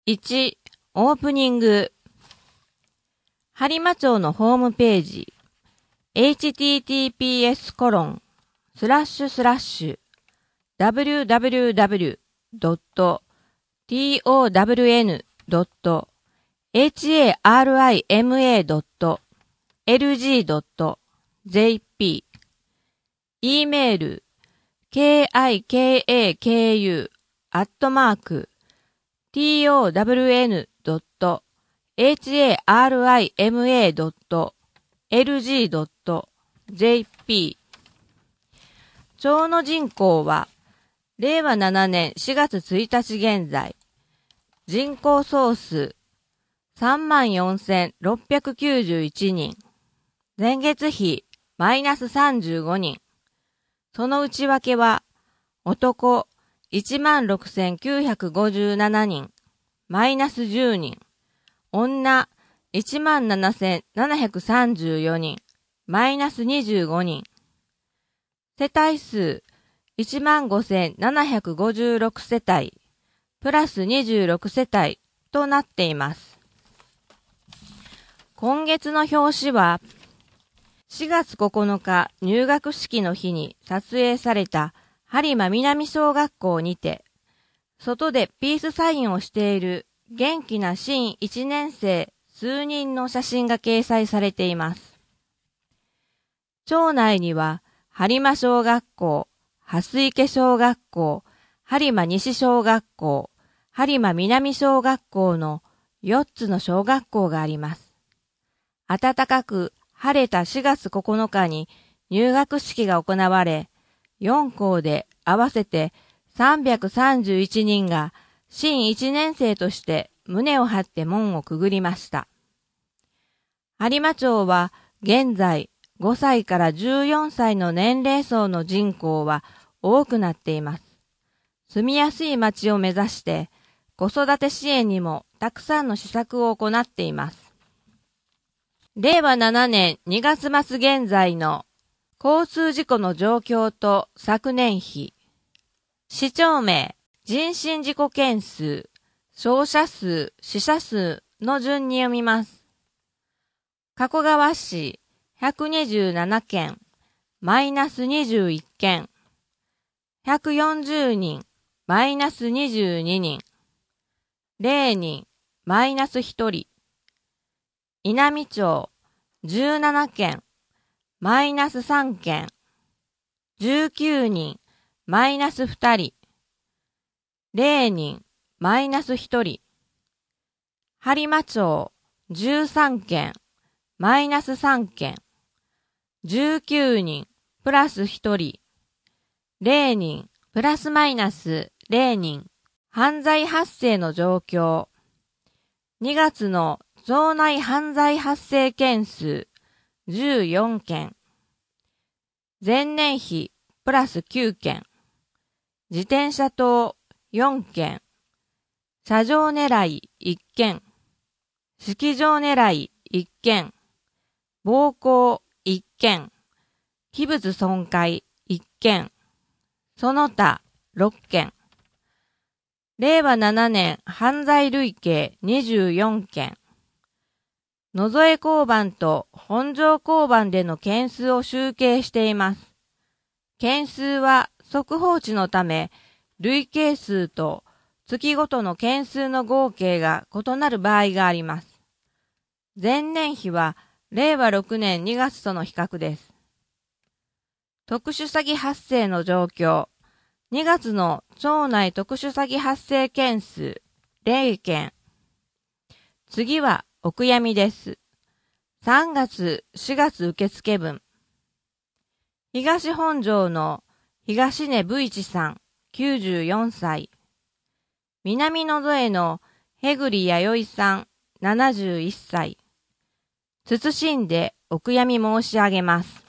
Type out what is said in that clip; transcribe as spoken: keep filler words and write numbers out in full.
いち、オープニング。播磨町のホームページ、エイチティーティーピーエスコロンスラッシュスラッシュダブリューダブリューダブリュードットトンドットエイチエーアールアイエムエードットエルジードットジェーピー E メール ケーアイケーエーケーユー アットマーク トンドットエイチエーアールアイエムエードットエルジードットジェーピー 町の人口はれいわななねんしがつついたち現在人口総数 さんまんよんせんろっぴゃくきゅうじゅういちにん、前月比マイナスさんじゅうごにん、その内訳は男 いちまんろくせんきゅうひゃくごじゅうななにん、マイナスじゅうにん、女 いちまんななせんななひゃくさんじゅうよにん、マイナスにじゅうごにん、世帯数 いちまんごせんななひゃくごじゅうろく 世帯、プラスにじゅうろく世帯となっています。今月の表紙は、しがつここのか入学式の日に撮影された播磨南小学校にて、外でピースサインをしている元気な新いちねん生数人の写真が掲載されています。町内には、播磨小学校、蓮池小学校、播磨西小学校、播磨南小学校のよっつの小学校があります。暖かく晴れたしがつここのかに入学式が行われ、よん校で合わせてさんびゃくさんじゅういちにんが新いちねん生として胸を張って門をくぐりました。播磨町は現在ごさいからじゅうよんさいの年齢層の人口は多くなっています。住みやすい町を目指して子育て支援にもたくさんの施策を行っています。れいわななねんにがつまつ現在の交通事故の状況と昨年比、市町名、人身事故件数、傷者数、死者数の順に読みます。加古川市ひゃくにじゅうななけん、マイナスにじゅういっけん、ひゃくよんじゅうにん、マイナスにじゅうににん、れいにん、マイナスひとり、稲美町じゅうななけん、マイナスさんけん、じゅうきゅうにん、マイナスふたり、れいにん、マイナスひとり、播磨町じゅうさんけん、マイナスさんけん、じゅうきゅうにん、プラスひとり、れいにん、プラスマイナスれいにん、犯罪発生の状況。にがつの町内犯罪発生件数じゅうよんけん。前年比プラスきゅうけん。自転車盗よんけん。車上狙いいっけん。式場狙いいっけん。暴行いっけん。器物損壊いっけん。その他ろっけん。れいわななねん犯罪累計にじゅうよんけん。野添交番と本庄交番での件数を集計しています。件数は速報値のため、累計数と月ごとの件数の合計が異なる場合があります。前年比はれいわろくねんにがつとの比較です。特殊詐欺発生の状況。にがつの町内特殊詐欺発生件数れいけん。次はお悔やみです。さんがつ、しがつ受付分。東本庄の東根武一さんきゅうじゅうよんさい。南野添のへぐりやよいさんななじゅういっさい。謹んでお悔やみ申し上げます。